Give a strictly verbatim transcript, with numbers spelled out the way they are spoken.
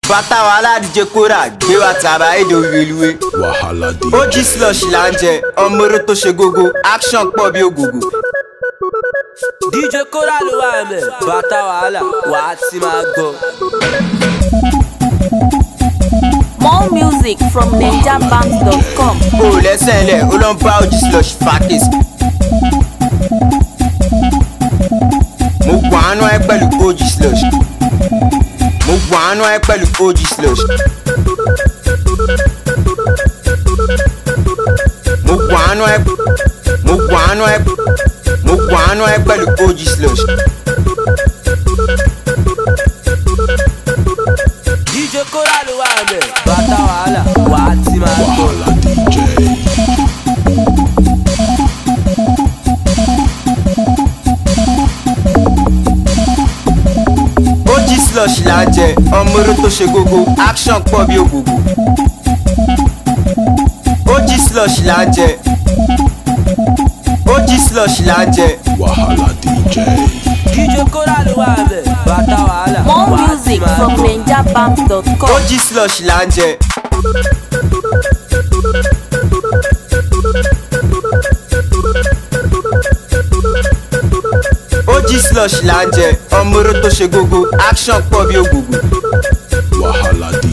bàtà wàhálà D J Kora gbé wa tàbá èdè òrèlúwe. Wàhálà D J. O G slush là ń jẹ ọmọ oró tó ṣe gógó action pọ̀ bí ògògò. D J Kora ló wà mẹ́ bàtà wàhálà wà á ti máa gbọ́. More music from ninja banks dot com. O lẹ́sẹ̀ ńlẹ̀ ó lọ ń bá O G slush fàkís. Mo gbọ́nú ẹ pẹ̀lú O G slush. Mo gbọ́nú ẹ pẹ̀lú O G slush. Mo gbọ́nú ẹ Mo gbọ́nú ẹ Mo gbọ́nú ẹ pẹ̀lú O G slush. D J Kora ló wà mẹ́ bàtà wàhálà wà á ti máa gbọ́. Wàhálà D J. O G slush là ń jẹ ọmọ oró tó ṣe gógó action pọ̀ bí ògògò. O G slush là ń jẹ O G slush là ń jẹ. Wàhálà D J. D J Kora ló wà mẹ́ bàtà wàhálà More wà á ti music máa from gbọ́. ninja banks dot O com. G slush là ń jẹ. O G slush là ń jẹ ọmọ oró tó ṣe gógó action pọ̀ bí ògògò. Wàhálà D